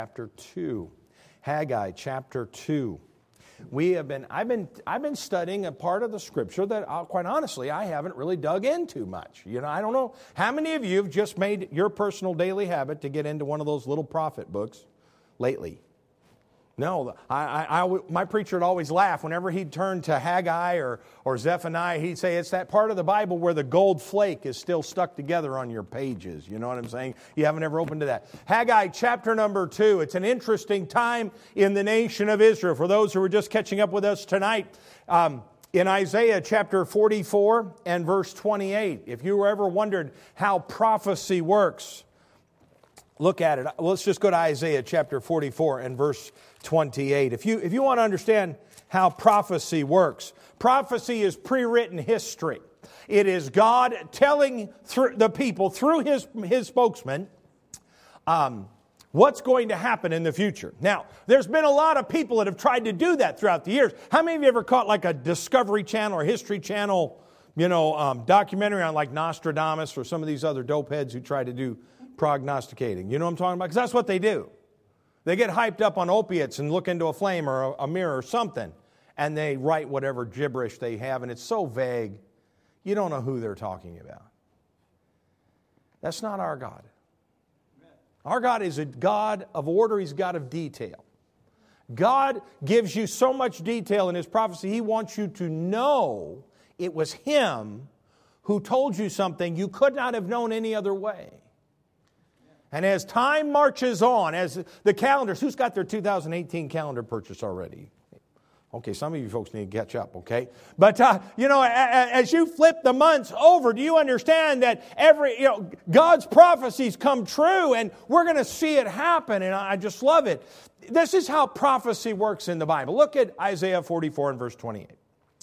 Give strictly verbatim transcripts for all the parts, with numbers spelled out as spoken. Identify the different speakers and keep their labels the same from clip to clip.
Speaker 1: Chapter two. Haggai chapter two. We have been, I've been, I've been studying a part of the scripture that, uh, quite honestly, I haven't really dug into much. You know, I don't know how many of you have just made your personal daily habit to get into one of those little prophet books lately. No, I, I, I, my preacher would always laugh whenever he'd turn to Haggai or, or Zephaniah. He'd say it's that part of the Bible where the gold flake is still stuck together on your pages. You know what I'm saying? You haven't ever opened to that. Haggai chapter number two. It's an interesting time in the nation of Israel. For those who are just catching up with us tonight, um, in Isaiah chapter forty-four and verse twenty-eight, if you ever wondered how prophecy works, look at it. Let's just go to Isaiah chapter forty-four and verse twenty-eight. If you, if you want to understand how prophecy works, prophecy is pre-written history. It is God telling through the people through His, his spokesman um, what's going to happen in the future. Now, there's been a lot of people that have tried to do that throughout the years. How many of you ever caught like a Discovery Channel or History Channel, you know, um, documentary on like Nostradamus or some of these other dope heads who try to do prognosticating? You know what I'm talking about? Because that's what they do. They get hyped up on opiates and look into a flame or a, a mirror or something, and they write whatever gibberish they have, and it's so vague, you don't know who they're talking about. That's not our God. Our God is a God of order. He's a God of detail. God gives you so much detail in His prophecy, He wants you to know it was Him who told you something you could not have known any other way. And as time marches on, as the calendars, who's got their two thousand eighteen calendar purchase already? Okay, some of you folks need to catch up, okay? But, uh, you know, as you flip the months over, do you understand that every, you know, God's prophecies come true and we're going to see it happen, and I just love it. This is how prophecy works in the Bible. Look at Isaiah forty-four and verse twenty-eight.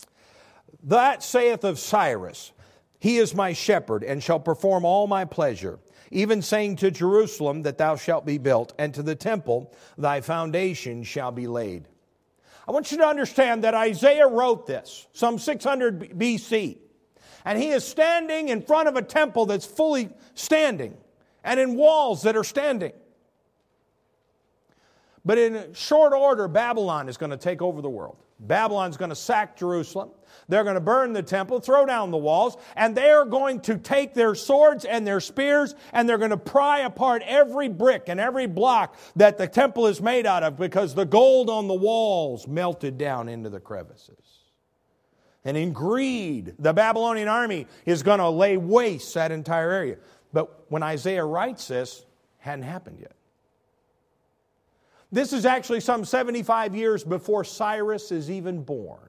Speaker 1: That saith of Cyrus, He is my shepherd and shall perform all my pleasure. Even saying to Jerusalem that thou shalt be built, and to the temple thy foundation shall be laid. I want you to understand that Isaiah wrote this, some six hundred B C. And he is standing in front of a temple that's fully standing, and in walls that are standing. But in short order, Babylon is going to take over the world. Babylon's going to sack Jerusalem. They're going to burn the temple, throw down the walls, and they're going to take their swords and their spears, and they're going to pry apart every brick and every block that the temple is made out of, because the gold on the walls melted down into the crevices. And in greed, the Babylonian army is going to lay waste that entire area. But when Isaiah writes this, it hadn't happened yet. This is actually some seventy-five years before Cyrus is even born.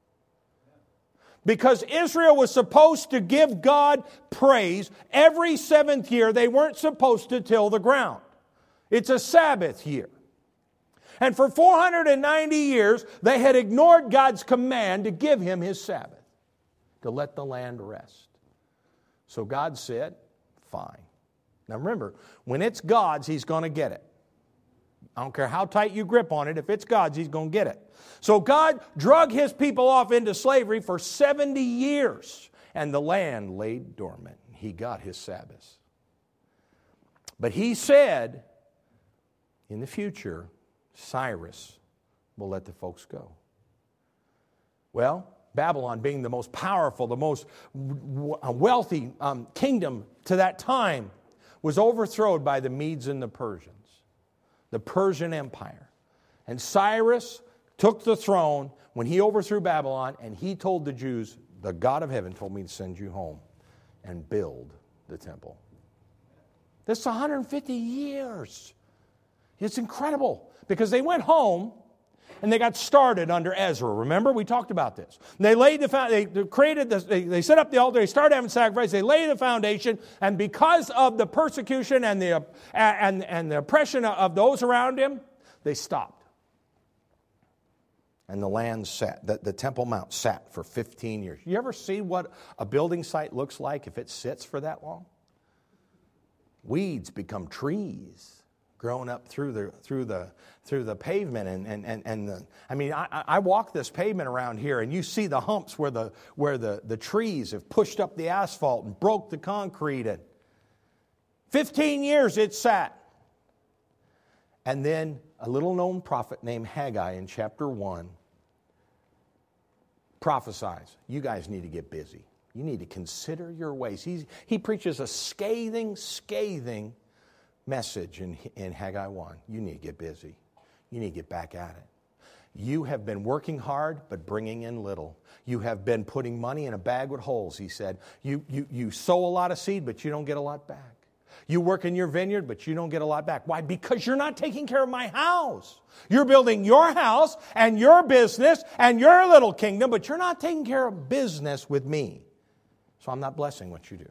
Speaker 1: Because Israel was supposed to give God praise every seventh year. They weren't supposed to till the ground. It's a Sabbath year. And for four hundred ninety years, they had ignored God's command to give Him His Sabbath, to let the land rest. So God said, fine. Now remember, when it's God's, He's going to get it. I don't care how tight you grip on it. If it's God's, He's going to get it. So God drug His people off into slavery for seventy years. And the land laid dormant. He got His Sabbath. But He said, in the future, Cyrus will let the folks go. Well, Babylon, being the most powerful, the most wealthy um, kingdom to that time, was overthrown by the Medes and the Persians. The Persian Empire. And Cyrus took the throne when he overthrew Babylon, and he told the Jews, the God of heaven told me to send you home and build the temple. This is one hundred fifty years. It's incredible, because they went home and they got started under Ezra. Remember, we talked about this. They laid the they created this, they, they set up the altar, they started having sacrifice, they laid the foundation, and because of the persecution and the uh, and and the oppression of those around him, they stopped. And the land sat, the, the Temple Mount sat for fifteen years. You ever see what a building site looks like if it sits for that long? Weeds become trees. Growing up through the through the through the pavement, and and and, and the, I mean, I, I walk this pavement around here, and you see the humps where the where the, the trees have pushed up the asphalt and broke the concrete. And fifteen years it sat, And then a little known prophet named Haggai in chapter one prophesies, you guys need to get busy. You need to consider your ways. He's, he preaches a scathing, scathing message in, in Haggai one. You need to get busy. You need to get back at it. You have been working hard, but bringing in little. You have been putting money in a bag with holes, he said. You, you, you sow a lot of seed, but you don't get a lot back. You work in your vineyard, but you don't get a lot back. Why? Because you're not taking care of my house. You're building your house and your business and your little kingdom, but you're not taking care of business with me. So I'm not blessing what you do.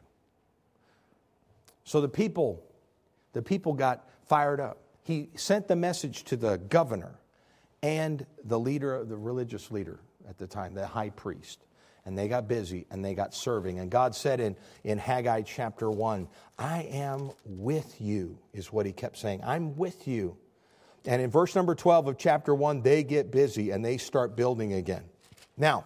Speaker 1: So the people, the people got fired up. He sent the message to the governor and the leader, the religious leader at the time, the high priest. And they got busy and they got serving. And God said in, in Haggai chapter one, I am with you, is what he kept saying. I'm with you. And in verse number twelve of chapter one, they get busy and they start building again. Now,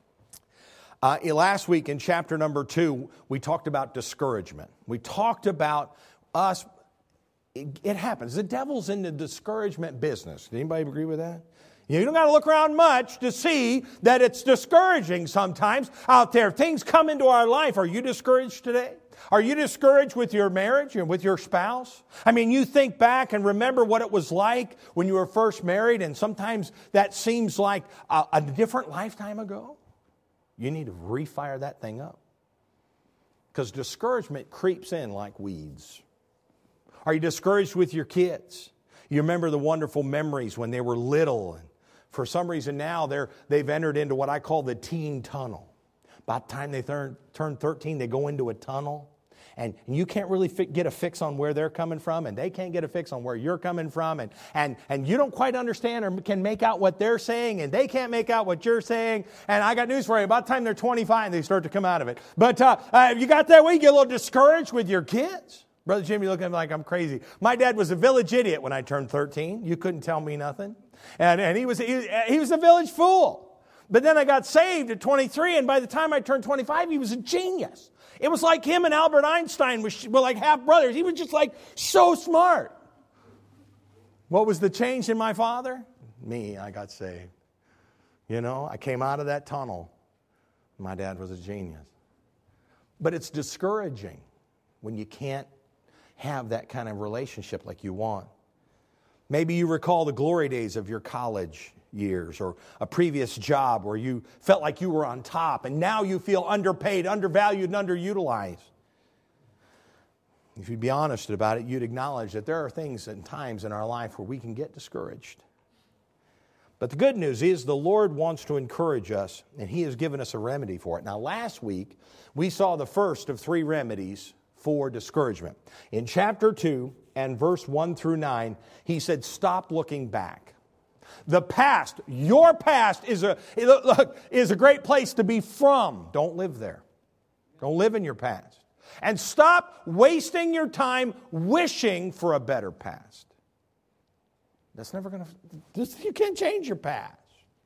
Speaker 1: uh, last week in chapter number two, we talked about discouragement. We talked about us, it, it happens. The devil's in the discouragement business. Did anybody agree with that? You don't got to look around much to see that it's discouraging sometimes out there. Things come into our life. Are you discouraged today? Are you discouraged with your marriage and with your spouse? I mean, you think back and remember what it was like when you were first married, and sometimes that seems like a, a different lifetime ago. You need to refire that thing up. Because discouragement creeps in like weeds. Are you discouraged with your kids? You remember the wonderful memories when they were little, and for some reason now they're, they've entered into what I call the teen tunnel. By the time they turn, turn thirteen, they go into a tunnel. And, and you can't really fi- get a fix on where they're coming from, and they can't get a fix on where you're coming from. And, and, and you don't quite understand or can make out what they're saying, and they can't make out what you're saying. And I got news for you. About the time they're twenty-five, they start to come out of it. But uh, uh, you got that way, you get a little discouraged with your kids. Brother Jimmy, you look at me like I'm crazy. My dad was a village idiot when I turned thirteen. You couldn't tell me nothing. And, and he was he, he was a village fool. But then I got saved at twenty-three, and by the time I turned twenty-five, he was a genius. It was like him and Albert Einstein were, were like half brothers. He was just like so smart. What was the change in my father? Me, I got saved. You know, I came out of that tunnel. My dad was a genius. But it's discouraging when you can't have that kind of relationship like you want. Maybe you recall the glory days of your college years or a previous job where you felt like you were on top, and now you feel underpaid, undervalued, and underutilized. If you'd be honest about it, you'd acknowledge that there are things and times in our life where we can get discouraged. But the good news is the Lord wants to encourage us, and He has given us a remedy for it. Now, last week, we saw the first of three remedies for discouragement. In chapter two and verse one through nine, he said, stop looking back. The past, your past is a, look, is a great place to be from. Don't live there. Don't live in your past. And stop wasting your time wishing for a better past. That's never going to, you can't change your past.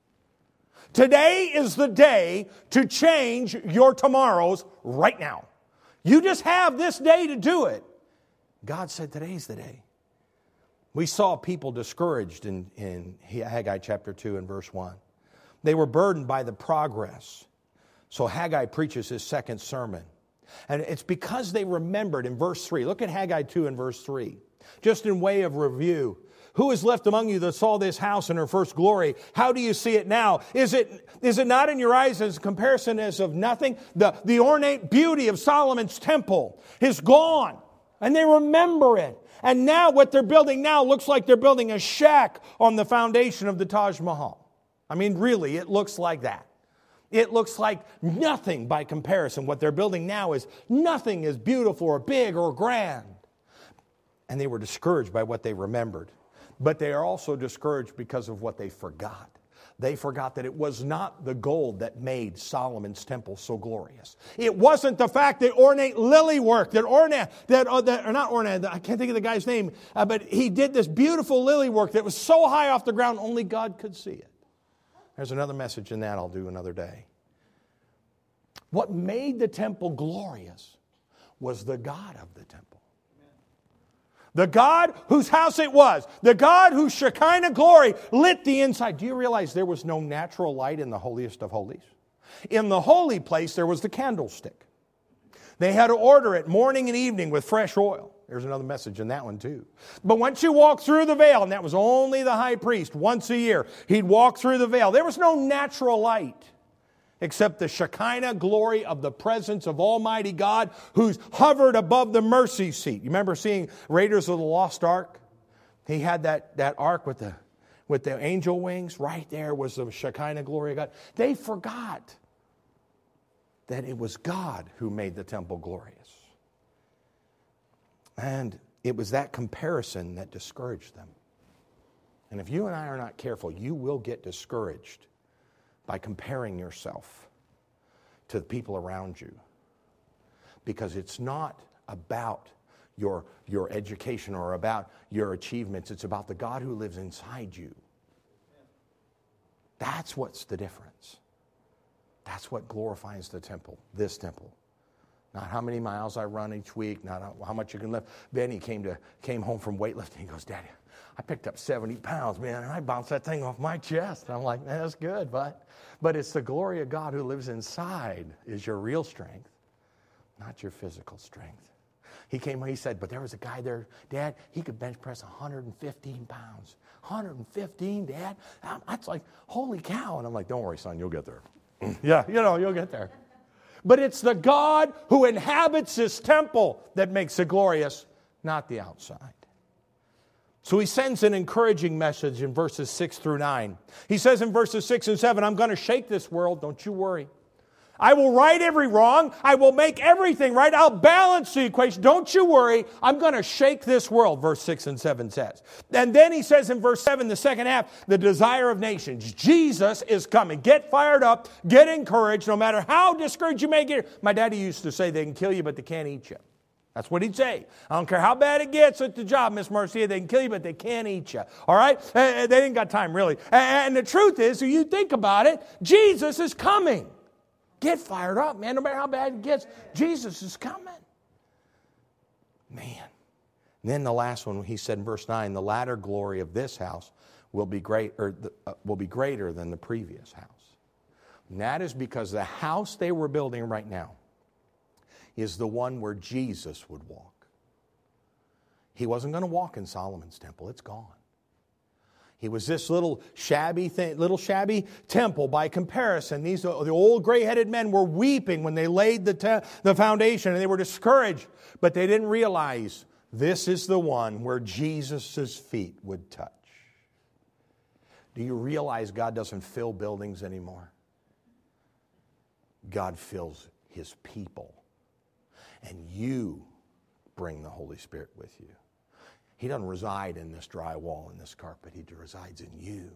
Speaker 1: Today is the day to change your tomorrows right now. You just have this day to do it. God said today's the day. We saw people discouraged in, in Haggai chapter two and verse one. They were burdened by the progress. So Haggai preaches his second sermon. And it's because they remembered in verse three. Look at Haggai two and verse three. Just in way of review. Who is left among you that saw this house in her first glory? How do you see it now? Is it, is it not in your eyes as a comparison as of nothing? The, the ornate beauty of Solomon's temple is gone. And they remember it. And now what they're building now looks like they're building a shack on the foundation of the Taj Mahal. I mean, really, it looks like that. It looks like nothing by comparison. What they're building now is nothing as beautiful or big or grand. And they were discouraged by what they remembered. But they are also discouraged because of what they forgot. They forgot that it was not the gold that made Solomon's temple so glorious. It wasn't the fact that ornate lily work, that ornate, that, uh, that or not ornate, I can't think of the guy's name, uh, but he did this beautiful lily work that was so high off the ground, only God could see it. There's another message in that I'll do another day. What made the temple glorious was the God of the temple. The God whose house it was. The God whose Shekinah glory lit the inside. Do you realize there was no natural light in the holiest of holies? In the holy place, there was the candlestick. They had to order it morning and evening with fresh oil. There's another message in that one too. But once you walk through the veil, and that was only the high priest once a year, he'd walk through the veil. There was no natural light except the Shekinah glory of the presence of Almighty God who's hovered above the mercy seat. You remember seeing Raiders of the Lost Ark? He had that, that ark with the, with the angel wings. Right there was the Shekinah glory of God. They forgot that it was God who made the temple glorious. And it was that comparison that discouraged them. And if you and I are not careful, you will get discouraged by comparing yourself to the people around you. Because it's not about your, your education or about your achievements. It's about the God who lives inside you. That's what's the difference. That's what glorifies the temple, this temple. Not how many miles I run each week, not how much you can lift. Benny came to came home from weightlifting. He goes, Daddy, I picked up seventy pounds, man, and I bounced that thing off my chest. And I'm like, man, that's good, but but it's the glory of God who lives inside is your real strength, not your physical strength. He came, he said, but there was a guy there, Dad, he could bench press one hundred fifteen pounds. one hundred fifteen, Dad? That's like, holy cow. And I'm like, don't worry, son, you'll get there. Yeah, you know, you'll get there. But it's the God who inhabits this temple that makes it glorious, not the outside. So he sends an encouraging message in verses six through nine. He says in verses six and seven, I'm going to shake this world, don't you worry. I will right every wrong. I will make everything right. I'll balance the equation. Don't you worry. I'm going to shake this world, verse six and seven says. And then he says in verse seven, the second half, the desire of nations. Jesus is coming. Get fired up. Get encouraged. No matter how discouraged you may get. My daddy used to say they can kill you, but they can't eat you. That's what he'd say. I don't care how bad it gets at the job, Miss Marcia. They can kill you, but they can't eat you. All right? They ain't got time, really. And the truth is, if you think about it, Jesus is coming. Get fired up, man. No matter how bad it gets, Jesus is coming. Man. And then the last one, he said in verse nine, the latter glory of this house will be great, or the, uh, will be greater than the previous house. And that is because the house they were building right now is the one where Jesus would walk. He wasn't going to walk in Solomon's temple. It's gone. He was this little shabby thing, little shabby temple by comparison. These the old gray-headed men were weeping when they laid the te- the foundation, and they were discouraged. But they didn't realize this is the one where Jesus' feet would touch. Do you realize God doesn't fill buildings anymore? God fills His people. And you bring the Holy Spirit with you. He doesn't reside in this dry wall and this carpet. He resides in you.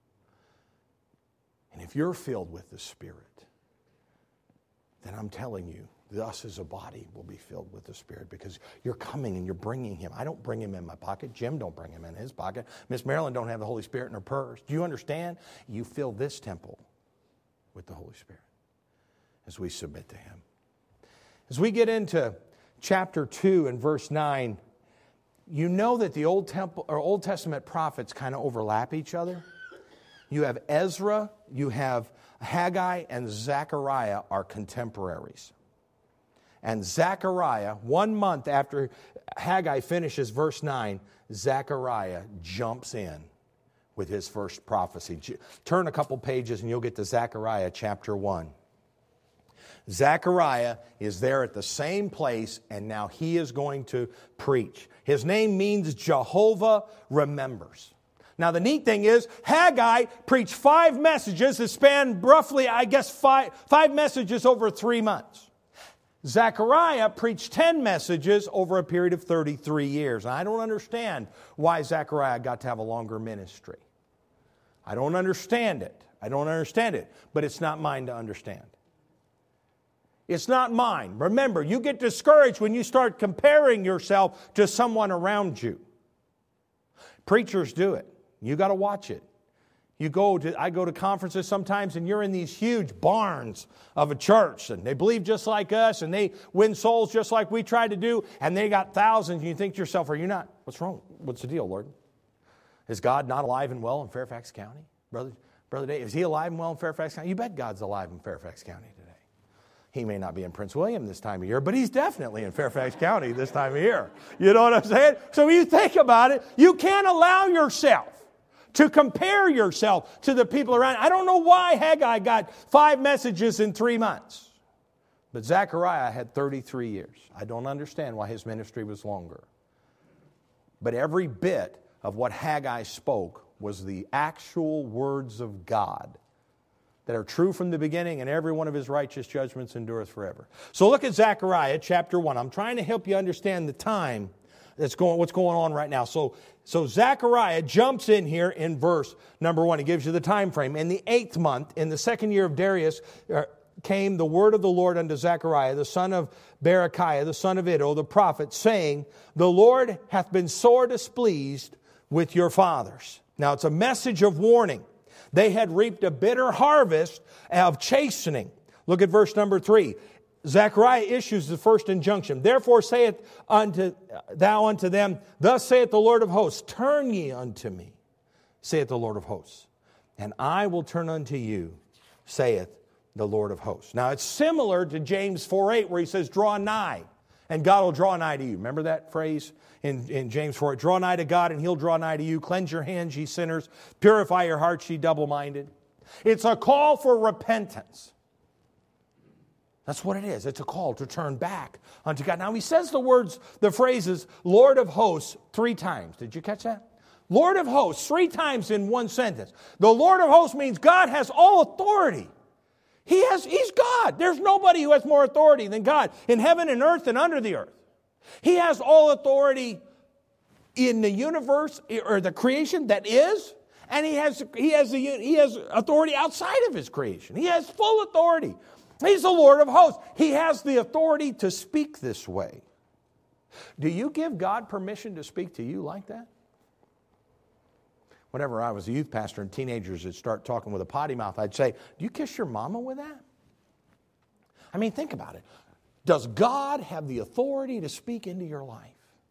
Speaker 1: And if you're filled with the Spirit, then I'm telling you, us as a body will be filled with the Spirit because you're coming and you're bringing Him. I don't bring Him in my pocket. Jim don't bring Him in his pocket. Miss Marilyn don't have the Holy Spirit in her purse. Do you understand? You fill this temple with the Holy Spirit as we submit to Him. As we get into chapter two and verse nine, you know that the Old Temple or Old Testament prophets kind of overlap each other. You have Ezra, you have Haggai, and Zechariah are contemporaries. And Zechariah, one month after Haggai finishes verse nine, Zechariah jumps in with his first prophecy. Turn a couple pages and you'll get to Zechariah chapter one. Zechariah is there at the same place, and now he is going to preach. His name means Jehovah remembers. Now, the neat thing is, Haggai preached five messages that span roughly, I guess, five, five messages over three months. Zechariah preached ten messages over a period of thirty-three years. And I don't understand why Zechariah got to have a longer ministry. I don't understand it. I don't understand it. But it's not mine to understand. It's not mine. Remember, you get discouraged when you start comparing yourself to someone around you. Preachers do it. You got to watch it. You go to, I go to conferences sometimes, and you're in these huge barns of a church, and they believe just like us, and they win souls just like we try to do, and they got thousands, and you think to yourself, are you not? What's wrong? What's the deal, Lord? Is God not alive and well in Fairfax County? Brother, Brother Dave, is he alive and well in Fairfax County? You bet God's alive in Fairfax County today. He may not be in Prince William this time of year, but he's definitely in Fairfax County this time of year. You know what I'm saying? So when you think about it, you can't allow yourself to compare yourself to the people around. I don't know why Haggai got five messages in three months. But Zechariah had thirty-three years. I don't understand why his ministry was longer. But every bit of what Haggai spoke was the actual words of God that are true from the beginning, and every one of his righteous judgments endureth forever. So look at Zechariah chapter one. I'm trying to help you understand the time that's going, what's going on right now. So, so Zechariah jumps in here in verse number one. He gives you the time frame. In the eighth month, in the second year of Darius, uh, came the word of the Lord unto Zechariah, the son of Berechiah, the son of Iddo, the prophet, saying, the Lord hath been sore displeased with your fathers. Now it's a message of warning. They had reaped a bitter harvest of chastening. Look at verse number three. Zechariah issues the first injunction. Therefore saith unto thou unto them, thus saith the Lord of hosts, turn ye unto me, saith the Lord of hosts, and I will turn unto you, saith the Lord of hosts. Now it's similar to James four eight, where he says, draw nigh, and God will draw nigh to you. Remember that phrase in, in James four eight? Draw nigh to God, and he'll draw nigh to you. Cleanse your hands, ye sinners. Purify your hearts, ye double-minded. It's a call for repentance. That's what it is. It's a call to turn back unto God. Now he says the words, the phrases, Lord of hosts, three times. Did you catch that? Lord of hosts, three times in one sentence. The Lord of hosts means God has all authority. He has, He's God. There's nobody who has more authority than God in heaven and earth and under the earth. He has all authority in the universe or the creation that is, and he has, he has, the, he has authority outside of his creation. He has full authority. He's the Lord of hosts. He has the authority to speak this way. Do you give God permission to speak to you like that? Whenever I was a youth pastor and teenagers would start talking with a potty mouth, I'd say, do you kiss your mama with that? I mean, think about it. Does God have the authority to speak into your life?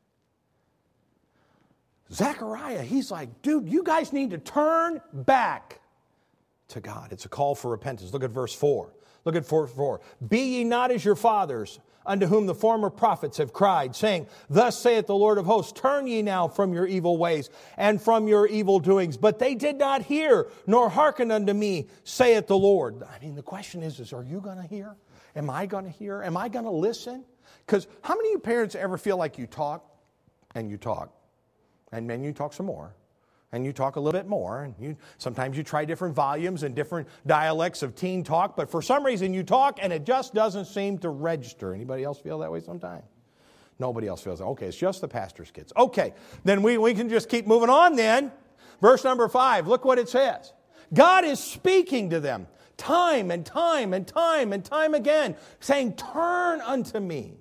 Speaker 1: Zechariah, he's like, dude, you guys need to turn back to God. It's a call for repentance. Look at verse four. Look at verse four. Be ye not as your fathers, unto whom the former prophets have cried, saying, thus saith the Lord of hosts, turn ye now from your evil ways and from your evil doings. But they did not hear, nor hearken unto me, saith the Lord. I mean, the question is, is are you going to hear? Am I going to hear? Am I going to listen? Because how many of you parents ever feel like you talk and you talk, and then you talk some more, and you talk a little bit more, and you sometimes you try different volumes and different dialects of teen talk, but for some reason you talk and it just doesn't seem to register. Anybody else feel that way sometimes? Nobody else feels that. Okay, it's just the pastor's kids. Okay, then we, we can just keep moving on then. Verse number five, look what it says. God is speaking to them time and time and time and time again, saying, turn unto me.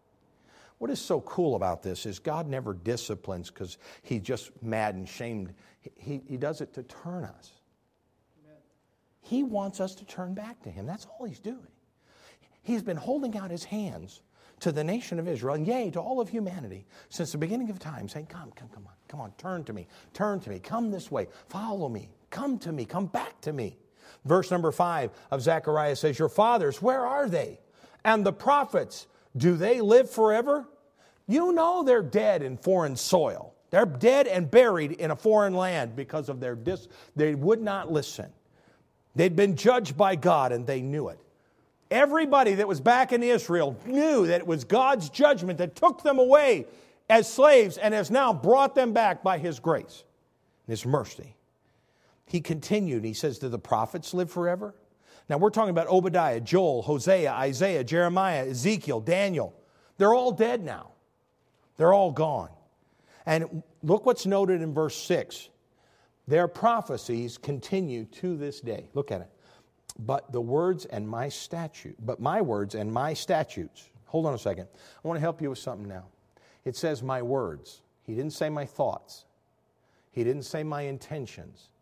Speaker 1: What is so cool about this is God never disciplines because he's just mad and shamed. He, he does it to turn us. Amen. He wants us to turn back to him. That's all he's doing. He's been holding out his hands to the nation of Israel, and yea, to all of humanity, since the beginning of time, saying, come, come, come on, come on, turn to me, turn to me, come this way, follow me, come to me, come back to me. Verse number five of Zechariah says, your fathers, where are they? And the prophets, do they live forever? You know they're dead in foreign soil. They're dead and buried in a foreign land because of their dis. They would not listen. They'd been judged by God and they knew it. Everybody that was back in Israel knew that it was God's judgment that took them away as slaves and has now brought them back by His grace and His mercy. He continued, he says, do the prophets live forever? Now we're talking about Obadiah, Joel, Hosea, Isaiah, Jeremiah, Ezekiel, Daniel. They're all dead now. They're all gone. And look what's noted in verse six. Their prophecies continue to this day. Look at it. But the words and my statute, but my words and my statutes. Hold on a second. I want to help you with something now. It says my words. He didn't say my thoughts. He didn't say my intentions.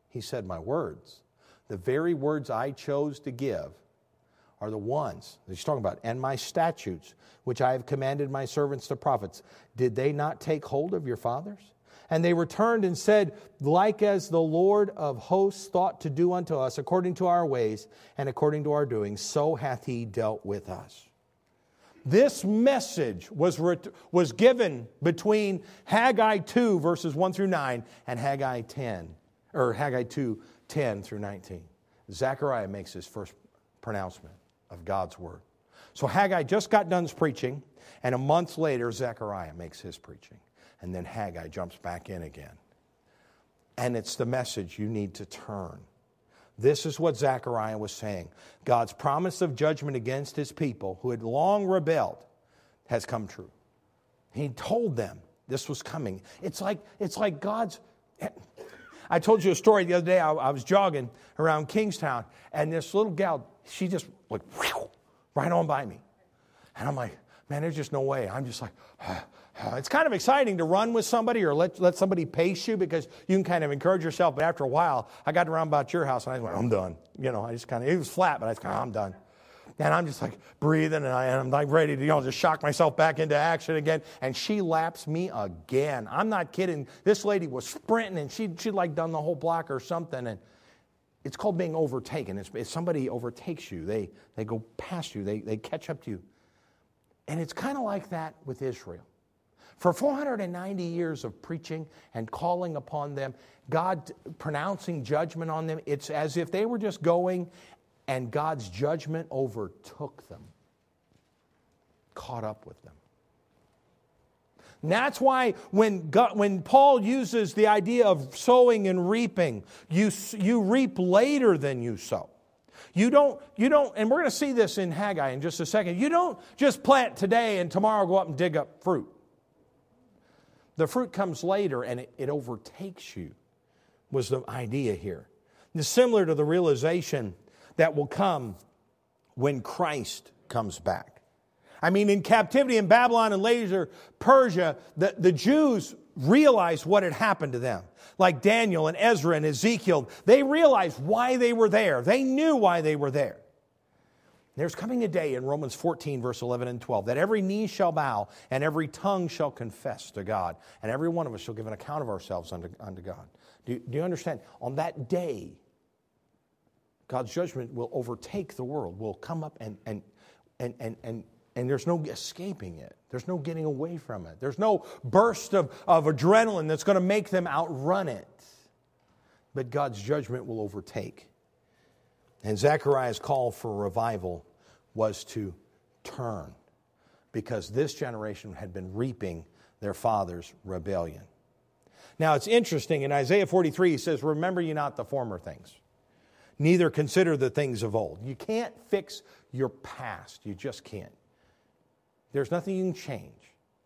Speaker 1: He said, my words, the very words I chose to give, are the ones, he's talking about, and my statutes, which I have commanded my servants the prophets. Did they not take hold of your fathers? And they returned and said, like as the Lord of hosts thought to do unto us, according to our ways and according to our doings, so hath he dealt with us. This message was, ret- was given between Haggai two, verses one through nine, and Haggai ten, or Haggai two, ten through nineteen. Zechariah makes his first pronouncement of God's word. So Haggai just got done preaching, and a month later, Zechariah makes his preaching. And then Haggai jumps back in again. And it's the message you need to turn. This is what Zechariah was saying. God's promise of judgment against his people who had long rebelled has come true. He told them this was coming. It's like, it's like God's... I told you a story the other day. I, I was jogging around Kingstown, and this little gal, she just went whew, right on by me. And I'm like, man, there's just no way. I'm just like... It's kind of exciting to run with somebody or let, let somebody pace you because you can kind of encourage yourself. But after a while, I got around about your house and I went, I'm done. You know, I just kind of, it was flat, but I was kind of, I'm done. And I'm just like breathing and, I, and I'm like ready to, you know, just shock myself back into action again. And she laps me again. I'm not kidding. This lady was sprinting and she, she'd like done the whole block or something. And it's called being overtaken. It's, if somebody overtakes you, they, they go past you, they, they catch up to you. And it's kind of like that with Israel. For four hundred ninety years of preaching and calling upon them, God pronouncing judgment on them, it's as if they were just going and God's judgment overtook them, caught up with them. And that's why when God, when Paul uses the idea of sowing and reaping, you, you reap later than you sow. You don't, you don't, and we're going to see this in Haggai in just a second. You don't just plant today and tomorrow go up and dig up fruit. The fruit comes later and it, it overtakes you, was the idea here. It's similar to the realization that will come when Christ comes back. I mean, in captivity in Babylon and later Persia, the, the Jews realized what had happened to them. Like Daniel and Ezra and Ezekiel, they realized why they were there. They knew why they were there. There's coming a day in Romans fourteen, verse eleven and twelve, that every knee shall bow and every tongue shall confess to God. And every one of us shall give an account of ourselves unto, unto God. Do, do you understand? On that day, God's judgment will overtake the world, will come up and, and, and, and, and, and there's no escaping it. There's no getting away from it. There's no burst of, of adrenaline that's going to make them outrun it. But God's judgment will overtake. And Zechariah's call for revival was to turn, because this generation had been reaping their father's rebellion. Now it's interesting, in Isaiah forty-three he says, remember ye not the former things, neither consider the things of old. You can't fix your past. You just can't. There's nothing you can change.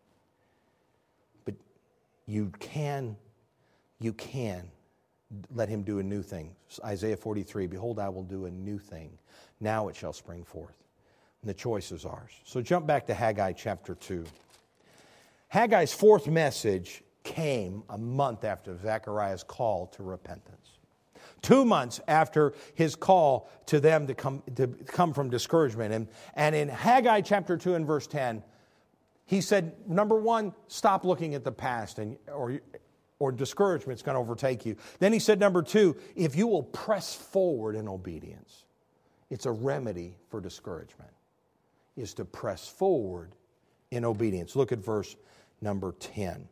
Speaker 1: But you can, you can let him do a new thing. Isaiah forty-three, behold, I will do a new thing. Now it shall spring forth. And the choice is ours. So jump back to Haggai chapter two. Haggai's fourth message came a month after Zechariah's call to repentance. Two months after his call to them to come, to come from discouragement. And, and in Haggai chapter two and verse ten, he said, number one, stop looking at the past and or or discouragement's going to overtake you. Then he said, number two, if you will press forward in obedience, it's a remedy for discouragement, is to press forward in obedience. Look at verse number ten.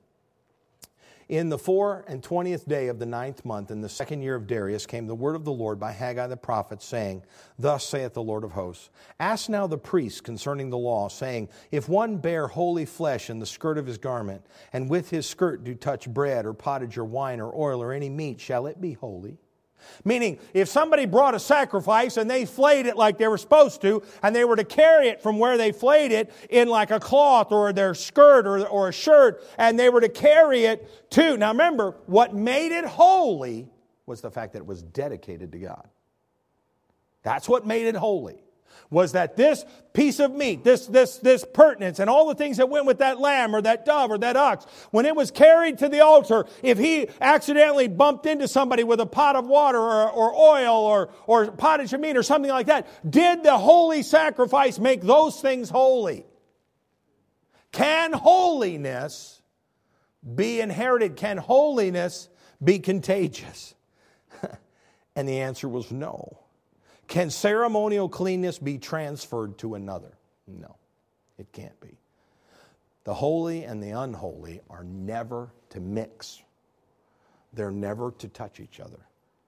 Speaker 1: In the four and twentieth day of the ninth month, in the second year of Darius, came the word of the Lord by Haggai the prophet, saying, thus saith the Lord of hosts, ask now the priests concerning the law, saying, if one bear holy flesh in the skirt of his garment, and with his skirt do touch bread, or pottage, or wine, or oil, or any meat, shall it be holy? Meaning, if somebody brought a sacrifice and they flayed it like they were supposed to, and they were to carry it from where they flayed it in like a cloth or their skirt or, or a shirt, and they were to carry it to... Now remember, what made it holy was the fact that it was dedicated to God. That's what made it holy. was that this piece of meat, this, this, this pertinence, and all the things that went with that lamb or that dove or that ox, when it was carried to the altar, if he accidentally bumped into somebody with a pot of water or, or oil or, or pottage of meat or something like that, did the holy sacrifice make those things holy? Can holiness be inherited? Can holiness be contagious? And the answer was no. Can ceremonial cleanness be transferred to another? No, it can't be. The holy and the unholy are never to mix. They're never to touch each other.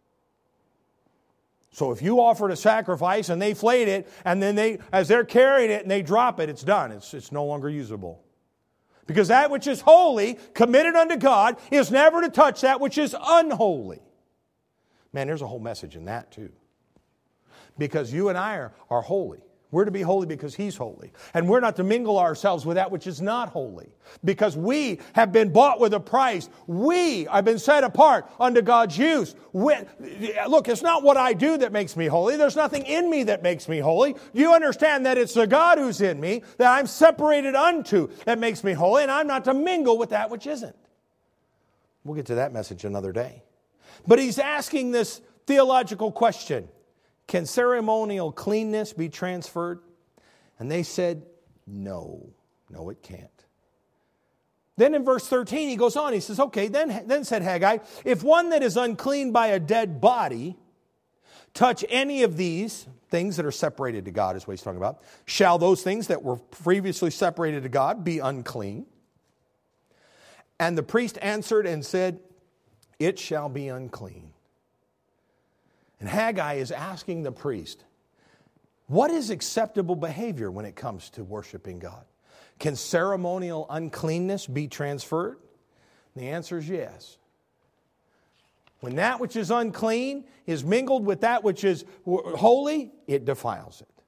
Speaker 1: So if you offered a sacrifice and they flayed it, and then they, as they're carrying it and they drop it, it's done. It's, it's no longer usable. Because that which is holy, committed unto God, is never to touch that which is unholy. Man, there's a whole message in that too. Because you and I are, are holy. We're to be holy because He's holy. And we're not to mingle ourselves with that which is not holy. Because we have been bought with a price. We have been set apart unto God's use. We, look, it's not what I do that makes me holy. There's nothing in me that makes me holy. You understand that it's the God who's in me, that I'm separated unto, that makes me holy, and I'm not to mingle with that which isn't. We'll get to that message another day. But he's asking this theological question. Can ceremonial cleanness be transferred? And they said, no. No, it can't. Then in verse thirteen, he goes on. He says, okay, then, then said Haggai, if one that is unclean by a dead body touch any of these things that are separated to God, is what he's talking about, shall those things that were previously separated to God be unclean? And the priest answered and said, it shall be unclean. And Haggai is asking the priest, what is acceptable behavior when it comes to worshiping God? Can ceremonial uncleanness be transferred? And the answer is yes. When that which is unclean is mingled with that which is holy, it defiles it.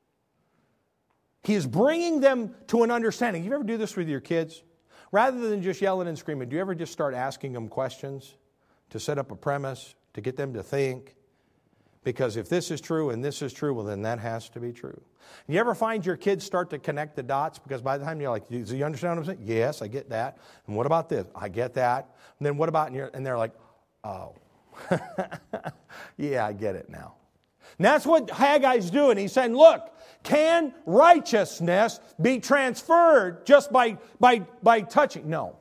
Speaker 1: He is bringing them to an understanding. You ever do this with your kids? Rather than just yelling and screaming, do you ever just start asking them questions to set up a premise, to get them to think? Because if this is true and this is true, well, then that has to be true. You ever find your kids start to connect the dots? Because by the time you're like, do you understand what I'm saying? Yes, I get that. And what about this? I get that. And then what about, and they're like, oh, yeah, I get it now. And that's what Haggai's doing. He's saying, look, can righteousness be transferred just by, by, by touching? No.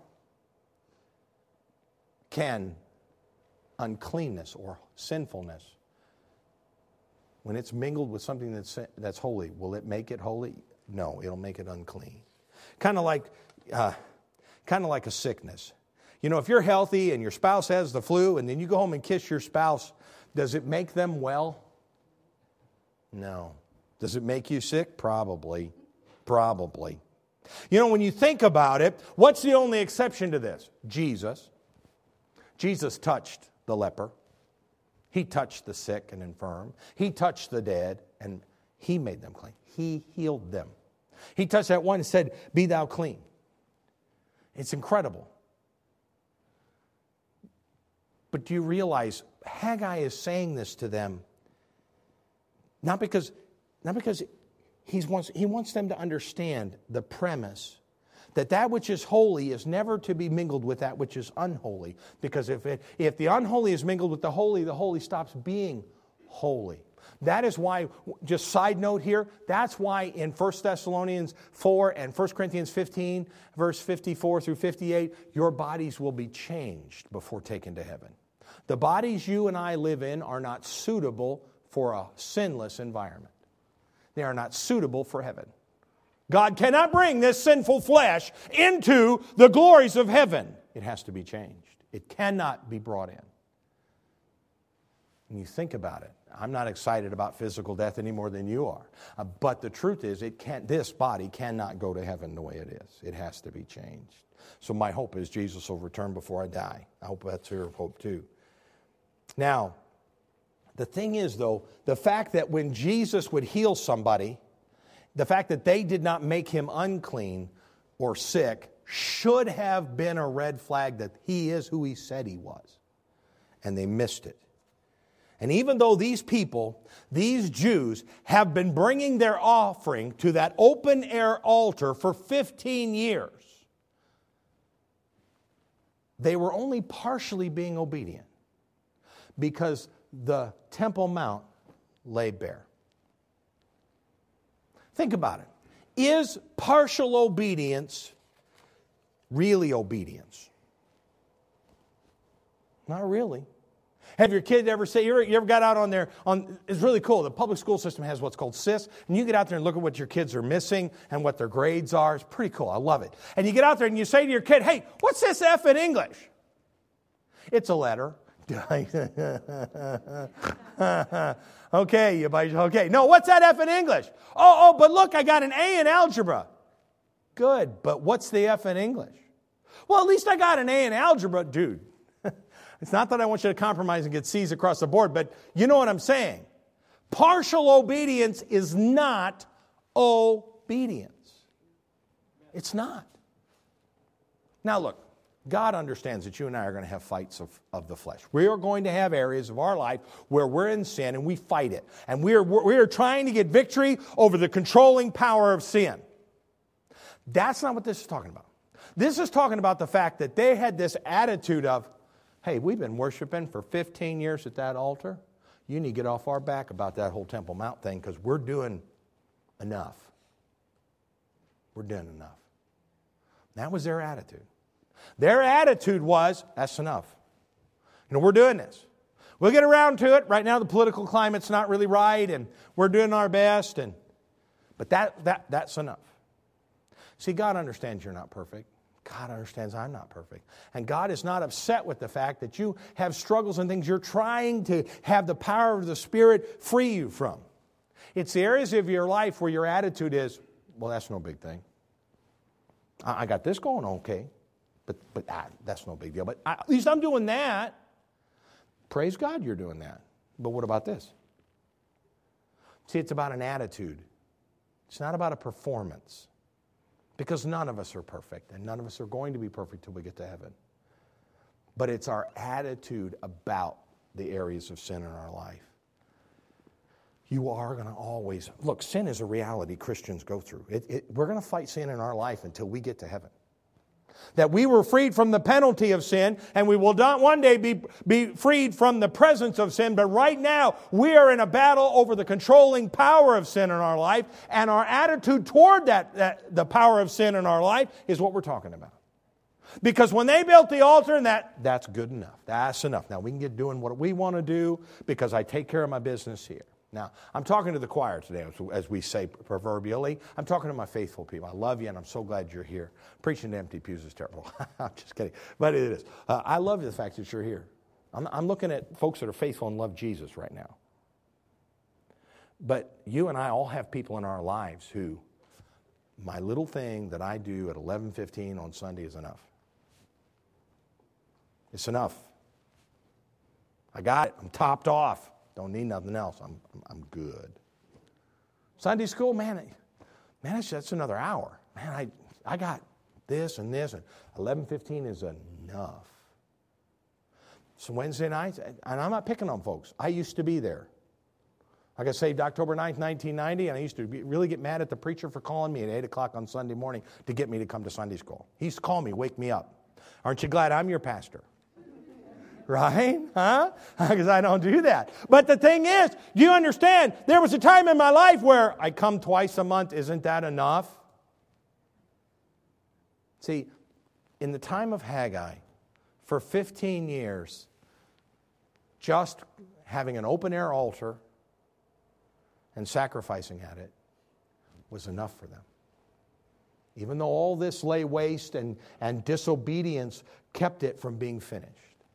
Speaker 1: Can uncleanness or sinfulness, when it's mingled with something that's that's holy, will it make it holy? No, it'll make it unclean. Kind of like, uh, kind of like a sickness. You know, if you're healthy and your spouse has the flu, and then you go home and kiss your spouse, does it make them well? No. Does it make you sick? Probably. Probably. You know, when you think about it, what's the only exception to this? Jesus. Jesus touched the leper. He touched the sick and infirm. He touched the dead, and He made them clean. He healed them. He touched that one and said, be thou clean. It's incredible. But do you realize Haggai is saying this to them not because, not because he's wants, he wants them to understand the premise that that which is holy is never to be mingled with that which is unholy. Because if it, if the unholy is mingled with the holy, the holy stops being holy. That is why, just side note here, that's why in First Thessalonians four and First Corinthians fifteen, verse fifty-four through fifty-eight, your bodies will be changed before taken to heaven. The bodies you and I live in are not suitable for a sinless environment. They are not suitable for heaven. God cannot bring this sinful flesh into the glories of heaven. It has to be changed. It cannot be brought in. When you think about it, I'm not excited about physical death any more than you are. Uh, but the truth is, it can't. This body cannot go to heaven the way it is. It has to be changed. So my hope is Jesus will return before I die. I hope that's your hope too. Now, the thing is, though, the fact that when Jesus would heal somebody, the fact that they did not make him unclean or sick should have been a red flag that he is who he said he was. And they missed it. And even though these people, these Jews, have been bringing their offering to that open-air altar for fifteen years, they were only partially being obedient because the Temple Mount lay bare. Think about it. Is partial obedience really obedience? Not really. Have your kid ever say, you ever, you ever got out on there, on, it's really cool, the public school system has what's called S I S, and you get out there and look at what your kids are missing and what their grades are. It's pretty cool. I love it. And you get out there and you say to your kid, hey, what's this F in English? It's a letter. Okay, you buy, okay. No, what's that F in English? Oh, oh, but look, I got an A in algebra. Good, but what's the F in English? Well, at least I got an A in algebra. Dude, it's not that I want you to compromise and get C's across the board, but you know what I'm saying. Partial obedience is not obedience. It's not. Now look, God understands that you and I are going to have fights of, of the flesh. We are going to have areas of our life where we're in sin and we fight it. And we are, we are trying to get victory over the controlling power of sin. That's not what this is talking about. This is talking about the fact that they had this attitude of, hey, we've been worshiping for fifteen years at that altar. You need to get off our back about that whole Temple Mount thing because we're doing enough. We're doing enough. That was their attitude. Their attitude was, that's enough. You know, we're doing this. We'll get around to it. Right now the political climate's not really right and we're doing our best. And But that that that's enough. See, God understands you're not perfect. God understands I'm not perfect. And God is not upset with the fact that you have struggles and things you're trying to have the power of the Spirit free you from. It's the areas of your life where your attitude is, well, that's no big thing. I, I got this going okay, but but ah, that's no big deal. But I, at least I'm doing that. Praise God you're doing that. But what about this? See, it's about an attitude. It's not about a performance. Because none of us are perfect, and none of us are going to be perfect till we get to heaven. But it's our attitude about the areas of sin in our life. You are going to always... Look, sin is a reality Christians go through. It, it, we're going to fight sin in our life until we get to heaven. That we were freed from the penalty of sin, and we will not one day be, be freed from the presence of sin. But right now, we are in a battle over the controlling power of sin in our life, and our attitude toward that, that the power of sin in our life is what we're talking about. Because when they built the altar, and that that's good enough. That's enough. Now we can get doing what we want to do because I take care of my business here. Now, I'm talking to the choir today, as we say proverbially. I'm talking to my faithful people. I love you, and I'm so glad you're here. Preaching to empty pews is terrible. I'm just kidding. But it is. Uh, I love the fact that you're here. I'm, I'm looking at folks that are faithful and love Jesus right now. But you and I all have people in our lives who, my little thing that I do at eleven fifteen on Sunday is enough. It's enough. I got it. I'm topped off. Don't need nothing else. I'm, I'm, I'm good. Sunday school, man, man, that's, that's another hour. Man, I, I got this and this, and eleven fifteen is enough. So Wednesday nights, and I'm not picking on folks. I used to be there. I got saved October ninth, nineteen ninety, and I used to be, really get mad at the preacher for calling me at eight o'clock on Sunday morning to get me to come to Sunday school. He used to call me, wake me up. Aren't you glad I'm your pastor? Right? Huh? Because I don't do that. But the thing is, do you understand? There was a time in my life where I come twice a month. Isn't that enough? See, in the time of Haggai, for fifteen years, just having an open-air altar and sacrificing at it was enough for them. Even though all this lay waste and, and disobedience kept it from being finished.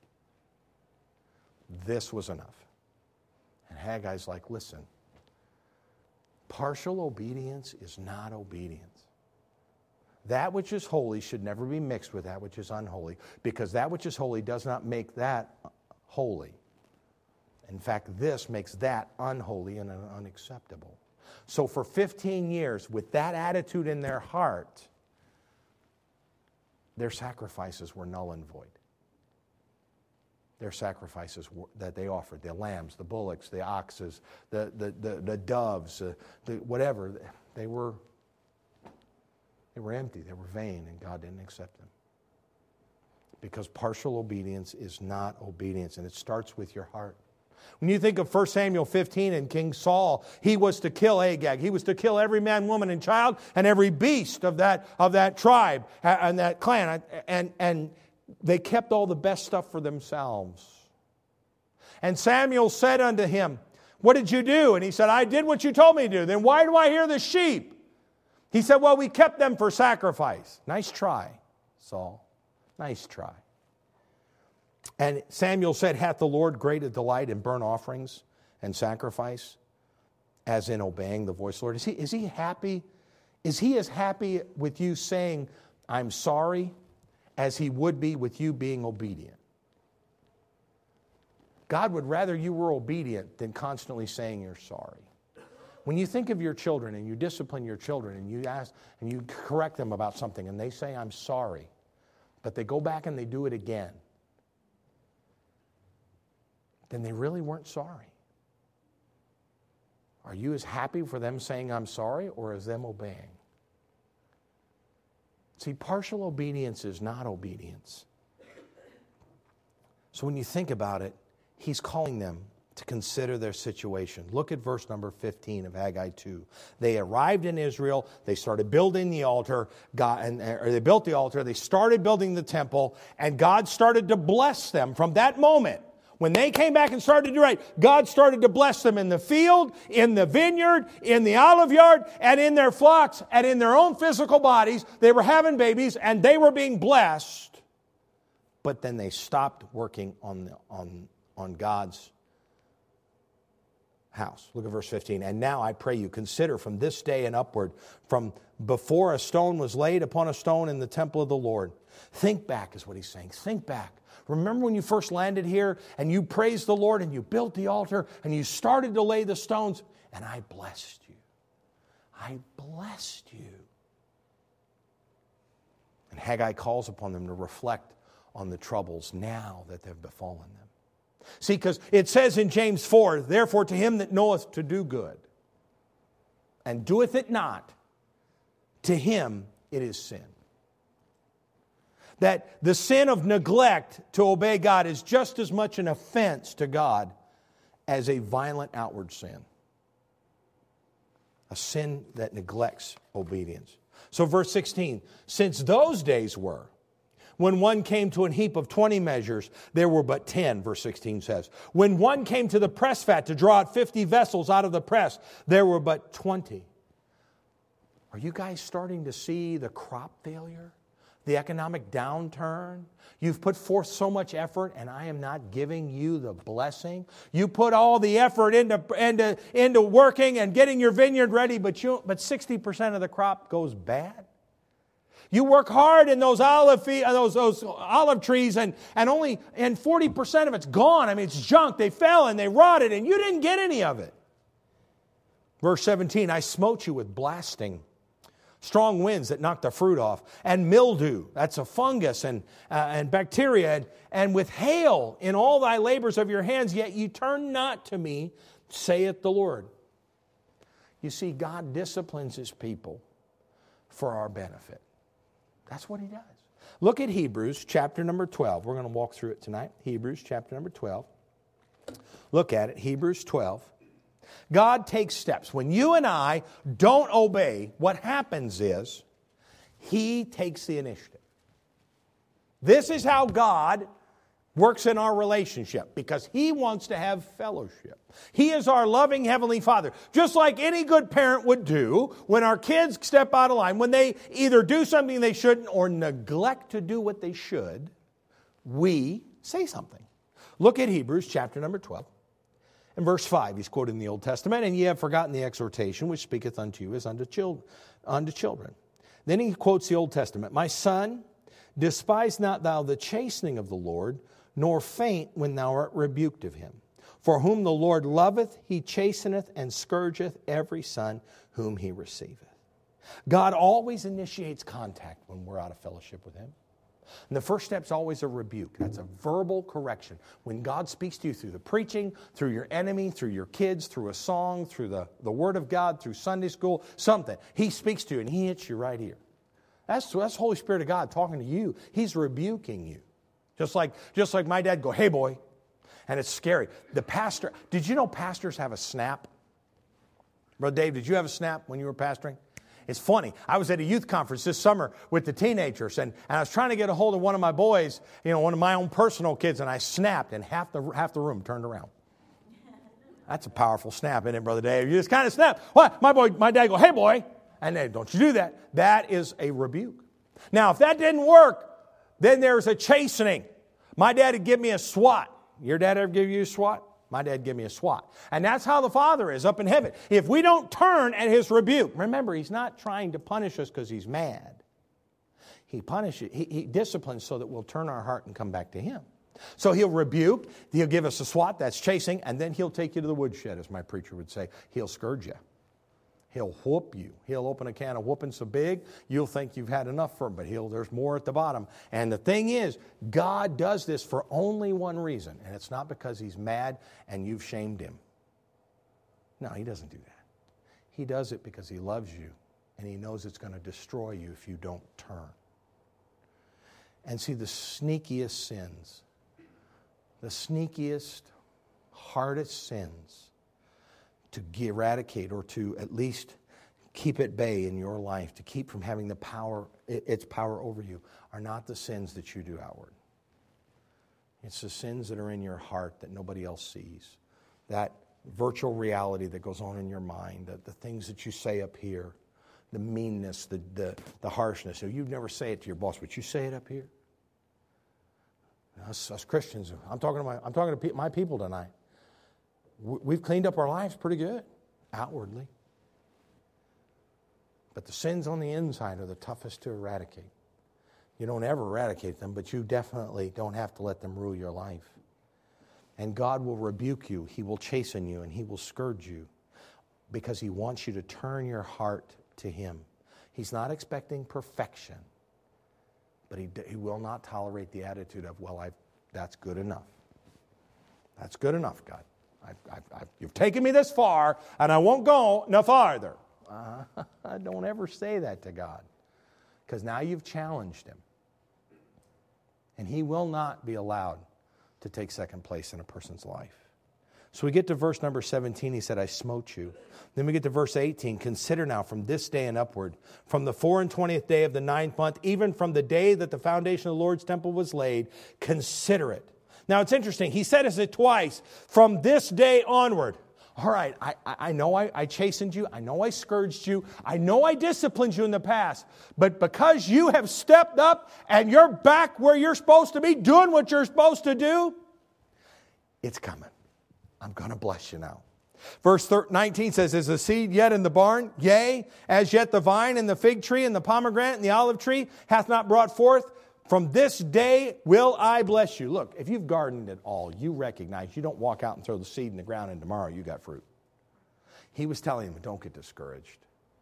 Speaker 1: This was enough. And Haggai's like, listen, partial obedience is not obedience. That which is holy should never be mixed with that which is unholy, because that which is holy does not make that holy. In fact, this makes that unholy and unacceptable. So for fifteen years, with that attitude in their heart, their sacrifices were null and void. their sacrifices that they offered, the lambs, the bullocks, the oxes, the, the, the, the doves, uh, the whatever, they were, they were empty, they were vain, and God didn't accept them. Because partial obedience is not obedience, and it starts with your heart. When you think of First Samuel fifteen and King Saul, he was to kill Agag. He was to kill every man, woman, and child, and every beast of that, of that tribe and that clan. And, and they kept all the best stuff for themselves. And Samuel said unto him, what did you do? And he said, I did what you told me to do. Then why do I hear the sheep? He said, well, we kept them for sacrifice. Nice try, Saul. Nice try. And Samuel said, hath the Lord great a delight in burnt offerings and sacrifice, as in obeying the voice of the Lord? Is he, is he happy? Is he as happy with you saying, I'm sorry, as he would be with you being obedient? God would rather you were obedient than constantly saying you're sorry. When you think of your children and you discipline your children and you ask and you correct them about something and they say, I'm sorry, but they go back and they do it again, then they really weren't sorry. Are you as happy for them saying I'm sorry or as them obeying? See, partial obedience is not obedience. So when you think about it, he's calling them to consider their situation. Look at verse number fifteen of Haggai two. They arrived in Israel. They started building the altar. God, and, or they built the altar. They started building the temple. And God started to bless them from that moment. When they came back and started to do right, God started to bless them in the field, in the vineyard, in the olive yard, and in their flocks, and in their own physical bodies. They were having babies, and they were being blessed. But then they stopped working on, the, on, on God's house. Look at verse fifteen. And now I pray you, consider from this day and upward, from before a stone was laid upon a stone in the temple of the Lord. Think back is what he's saying. Think back. Remember when you first landed here and you praised the Lord and you built the altar and you started to lay the stones, and I blessed you. I blessed you. And Haggai calls upon them to reflect on the troubles now that have befallen them. See, because it says in James four, therefore to him that knoweth to do good and doeth it not, to him it is sin. That the sin of neglect to obey God is just as much an offense to God as a violent outward sin. A sin that neglects obedience. So verse sixteen, since those days were, when one came to an heap of twenty measures, there were but ten, verse sixteen says. When one came to the press vat to draw out fifty vessels out of the press, there were but twenty. Are you guys starting to see the crop failure? The economic downturn? You've put forth so much effort, and I am not giving you the blessing. You put all the effort into, into, into working and getting your vineyard ready, but, you, but sixty percent of the crop goes bad. You work hard in those olive fee, those, those olive trees, and, and only and forty percent of it's gone. I mean, it's junk. They fell and they rotted, and you didn't get any of it. Verse seventeen, I smote you with blasting, strong winds that knock the fruit off, and mildew, that's a fungus, and, uh, and bacteria, and, and with hail in all thy labors of your hands, yet you turn not to me, saith the Lord. You see, God disciplines His people for our benefit. That's what He does. Look at Hebrews chapter number twelve. We're going to walk through it tonight. Hebrews chapter number twelve. Look at it, Hebrews twelve. God takes steps. When you and I don't obey, what happens is He takes the initiative. This is how God works in our relationship, because He wants to have fellowship. He is our loving Heavenly Father. Just like any good parent would do when our kids step out of line, when they either do something they shouldn't or neglect to do what they should, we say something. Look at Hebrews chapter number twelve. In verse five, he's quoting the Old Testament, and ye have forgotten the exhortation which speaketh unto you as unto, chil- unto children. Then he quotes the Old Testament. My son, despise not thou the chastening of the Lord, nor faint when thou art rebuked of Him. For whom the Lord loveth, He chasteneth and scourgeth every son whom He receiveth. God always initiates contact when we're out of fellowship with Him. And the first step is always a rebuke. That's a verbal correction. When God speaks to you through the preaching, through your enemy, through your kids, through a song, through the, the Word of God, through Sunday school, something, He speaks to you and He hits you right here. That's, that's Holy Spirit of God talking to you. He's rebuking you. Just like, just like my dad go, hey boy. And it's scary. The pastor, did you know pastors have a snap? Brother Dave, did you have a snap when you were pastoring? It's funny. I was at a youth conference this summer with the teenagers, and, and I was trying to get a hold of one of my boys, you know, one of my own personal kids, and I snapped, and half the half the room turned around. That's a powerful snap, isn't it, Brother Dave? You just kind of snap. What? My boy, my dad go, hey, boy. And then, don't you do that. That is a rebuke. Now, if that didn't work, then there's a chastening. My dad would give me a swat. Your dad ever give you a swat? My dad gave me a swat. And that's how the Father is up in heaven. If we don't turn at His rebuke, remember, He's not trying to punish us because He's mad. He punishes, he, he disciplines so that we'll turn our heart and come back to Him. So He'll rebuke, He'll give us a swat, that's chasing, and then He'll take you to the woodshed, as my preacher would say. He'll scourge you. He'll whoop you. He'll open a can of whooping so big, you'll think you've had enough for him, but he'll, there's more at the bottom. And the thing is, God does this for only one reason, and it's not because He's mad and you've shamed Him. No, He doesn't do that. He does it because He loves you, and He knows it's going to destroy you if you don't turn. And see, the sneakiest sins, the sneakiest, hardest sins, to eradicate or to at least keep at bay in your life, to keep from having the power, its power over you, are not the sins that you do outward. It's the sins that are in your heart that nobody else sees. That virtual reality that goes on in your mind, the, the things that you say up here, the meanness, the, the, the harshness. So you'd never say it to your boss, but you say it up here. Us, us Christians, I'm talking to my, I'm talking to my people tonight. We've cleaned up our lives pretty good, outwardly. But the sins on the inside are the toughest to eradicate. You don't ever eradicate them, but you definitely don't have to let them rule your life. And God will rebuke you, He will chasten you, and He will scourge you because He wants you to turn your heart to Him. He's not expecting perfection, but He, he will not tolerate the attitude of, well, I've, that's good enough. That's good enough, God. I've, I've, I've, you've taken me this far, and I won't go no farther. Uh, don't ever say that to God, because now you've challenged Him. And He will not be allowed to take second place in a person's life. So we get to verse number seventeen, He said, I smote you. Then we get to verse eighteen, consider now from this day and upward, from the four and twentieth day of the ninth month, even from the day that the foundation of the Lord's temple was laid, consider it. Now, it's interesting. He said it twice, from this day onward. All right, I, I know I, I chastened you. I know I scourged you. I know I disciplined you in the past. But because you have stepped up and you're back where you're supposed to be, doing what you're supposed to do, it's coming. I'm going to bless you now. Verse nineteen says, is the seed yet in the barn? Yea, as yet the vine and the fig tree and the pomegranate and the olive tree hath not brought forth. From this day will I bless you. Look, if you've gardened at all, you recognize you don't walk out and throw the seed in the ground and tomorrow you got fruit. He was telling them, don't get discouraged.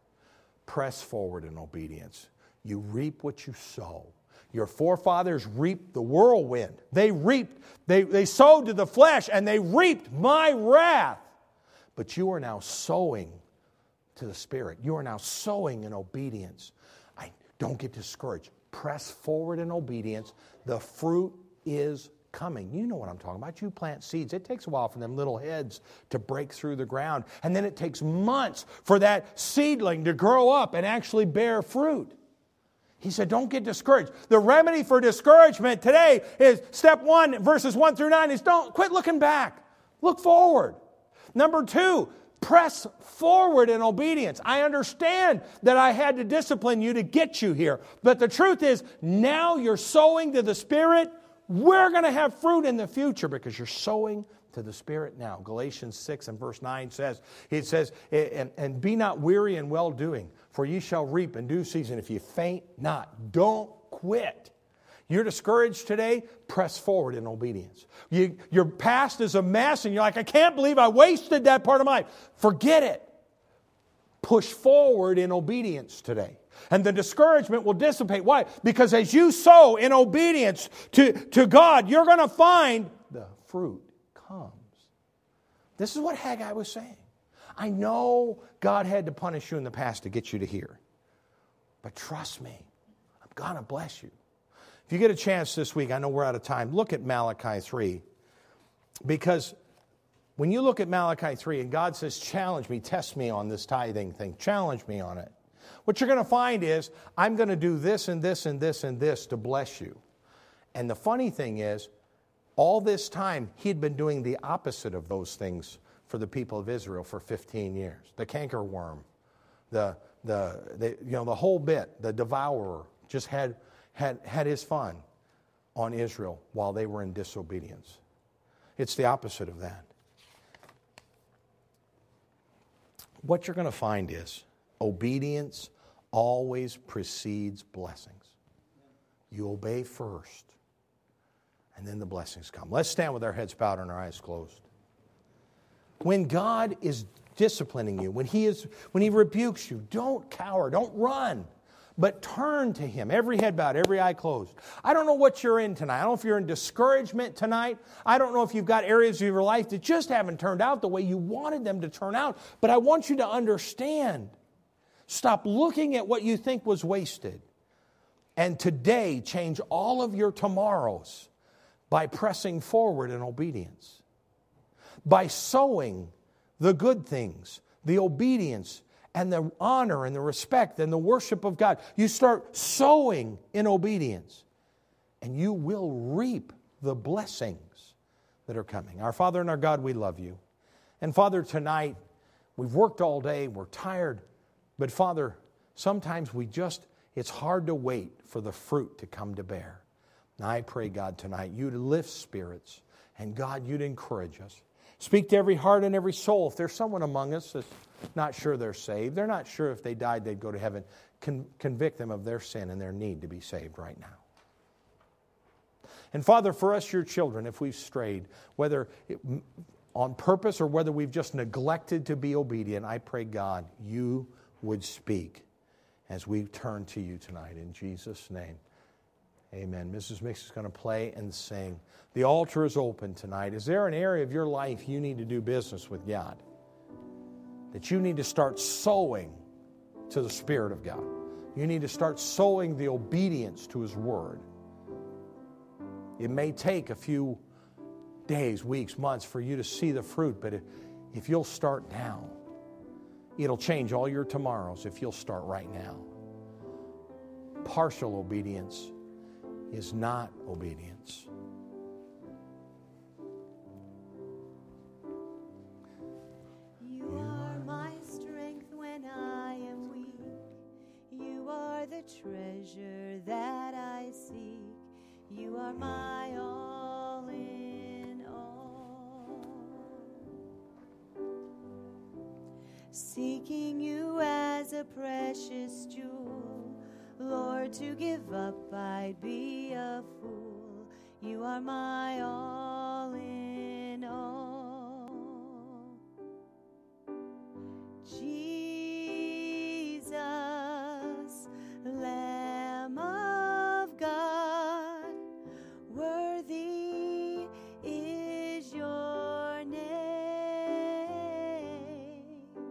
Speaker 1: Press forward in obedience. You reap what you sow. Your forefathers reaped the whirlwind. They reaped, they, they sowed to the flesh and they reaped my wrath. But you are now sowing to the Spirit. You are now sowing in obedience. I don't get discouraged. Press forward in obedience. The fruit is coming. You know what I'm talking about. You plant seeds. It takes a while for them little heads to break through the ground. And then it takes months for that seedling to grow up and actually bear fruit. He said, don't get discouraged. The remedy for discouragement today is step one, verses one through nine, is don't quit looking back. Look forward. Number two, press forward in obedience. I understand that I had to discipline you to get you here. But the truth is, now you're sowing to the Spirit. We're going to have fruit in the future because you're sowing to the Spirit now. Galatians six and verse nine says, it says, and, and be not weary in well-doing, for ye shall reap in due season if ye faint not. Don't quit. You're discouraged today, press forward in obedience. You, your past is a mess and you're like, I can't believe I wasted that part of my life. Forget it. Push forward in obedience today. And the discouragement will dissipate. Why? Because as you sow in obedience to, to God, you're going to find the fruit comes. This is what Haggai was saying. I know God had to punish you in the past to get you to here. But trust me, I'm going to bless you. If you get a chance this week, I know we're out of time, look at Malachi three. Because when you look at Malachi three and God says, challenge me, test me on this tithing thing, challenge me on it. What you're going to find is, I'm going to do this and this and this and this to bless you. And the funny thing is, all this time, he'd been doing the opposite of those things for the people of Israel for fifteen years. The cankerworm, the, the, the, you know, the whole bit, the devourer, just had, had, had his fun on Israel while they were in disobedience. It's the opposite of that. What you're going to find is obedience always precedes blessings. You obey first, and then the blessings come. Let's stand with our heads bowed and our eyes closed. When God is disciplining you, when He is, when He rebukes you, don't cower, don't run, but turn to Him. Every head bowed, every eye closed. I don't know what you're in tonight. I don't know if you're in discouragement tonight. I don't know if you've got areas of your life that just haven't turned out the way you wanted them to turn out. But I want you to understand. Stop looking at what you think was wasted. And today, change all of your tomorrows by pressing forward in obedience. By sowing the good things, the obedience, and the honor and the respect and the worship of God. You start sowing in obedience, and you will reap the blessings that are coming. Our Father and our God, we love you. And Father, tonight, we've worked all day, we're tired, but Father, sometimes we just, it's hard to wait for the fruit to come to bear. And I pray, God, tonight, you'd lift spirits, and God, you'd encourage us. Speak to every heart and every soul. If there's someone among us that's not sure they're saved, they're not sure if they died they'd go to heaven, Con- convict them of their sin and their need to be saved right now. And Father, for us, your children, if we've strayed, whether it, on purpose or whether we've just neglected to be obedient, I pray, God, you would speak as we turn to you tonight. In Jesus' name, amen. Missus Mix is going to play and sing. The altar is open tonight. Is there an area of your life you need to do business with God? That you need to start sowing to the Spirit of God. You need to start sowing the obedience to His Word. It may take a few days, weeks, months for you to see the fruit, but if, if you'll start now, it'll change all your tomorrows if you'll start right now. Partial obedience is not obedience.
Speaker 2: You are my strength when I am weak. You are the treasure that I seek. You are my all in all. Seeking you as a precious jewel, Lord, to give up I'd be a fool. You are my all in all. Jesus, Lamb of God, worthy is your name.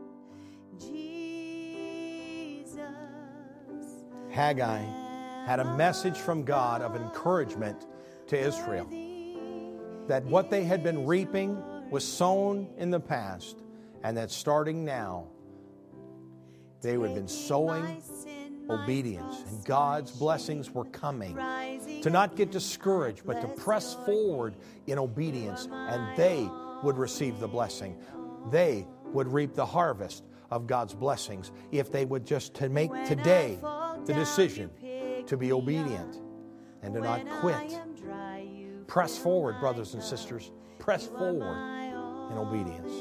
Speaker 2: Jesus.
Speaker 1: Haggai had a message from God of encouragement to Israel. That what they had been reaping was sown in the past, and that starting now, they would have been sowing obedience, and God's blessings were coming. To not get discouraged, but to press forward in obedience, and they would receive the blessing. They would reap the harvest of God's blessings if they would just to make today the decision to be obedient and to not quit. Press forward, brothers and sisters. Press forward in obedience.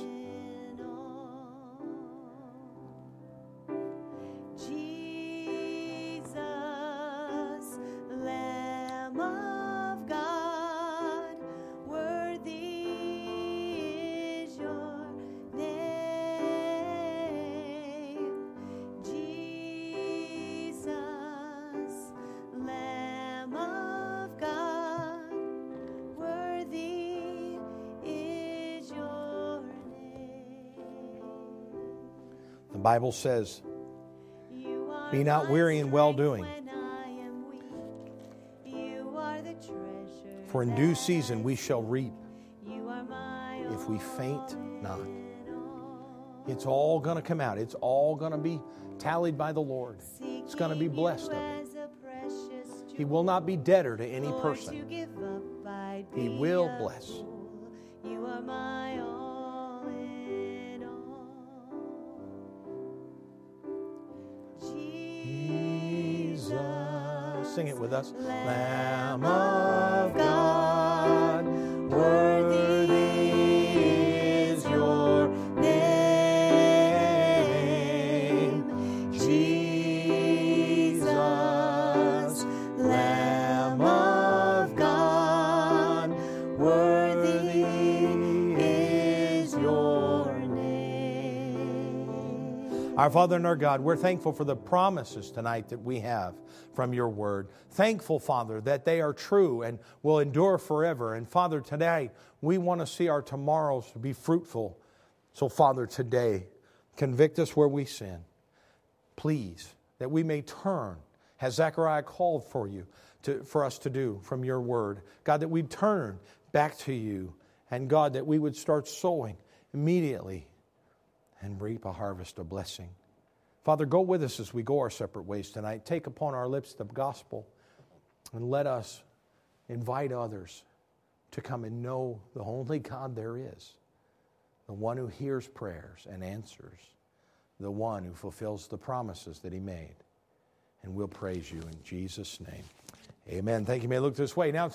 Speaker 1: The Bible says,
Speaker 2: You are
Speaker 1: be not
Speaker 2: my
Speaker 1: weary in
Speaker 2: strength
Speaker 1: well-doing.
Speaker 2: when I am weak. You are the treasure
Speaker 1: For in due
Speaker 2: that
Speaker 1: season we shall reap
Speaker 2: you are my
Speaker 1: if we faint not.
Speaker 2: all in all.
Speaker 1: It's all going to come out. It's all going to be tallied by the Lord. It's going to be
Speaker 2: Seeking
Speaker 1: blessed
Speaker 2: you
Speaker 1: of it.
Speaker 2: as a precious
Speaker 1: He will not be debtor to any
Speaker 2: Lord,
Speaker 1: person.
Speaker 2: to give up, I'd
Speaker 1: He
Speaker 2: be
Speaker 1: will
Speaker 2: a
Speaker 1: bless.
Speaker 2: fool. You are my all in all.
Speaker 1: Jesus. Sing it with us.
Speaker 2: Lamb
Speaker 1: Lamb
Speaker 2: of God, worthy is your name. Jesus, Lamb of God, worthy is your name.
Speaker 1: Our Father and our God, we're thankful for the promises tonight that we have from your word. Thankful, Father, that they are true and will endure forever. And Father, today we want to see our tomorrows be fruitful. So Father, today, convict us where we sin. Please, that we may turn, as Zechariah called for you, to, for us to do from your word. God, that we'd turn back to you. And God, that we would start sowing immediately and reap a harvest of blessing. Father, go with us as we go our separate ways tonight. Take upon our lips the gospel and let us invite others to come and know the only God there is, the one who hears prayers and answers, the one who fulfills the promises that he made. And we'll praise you in Jesus' name. Amen. Thank you. You may look this way now.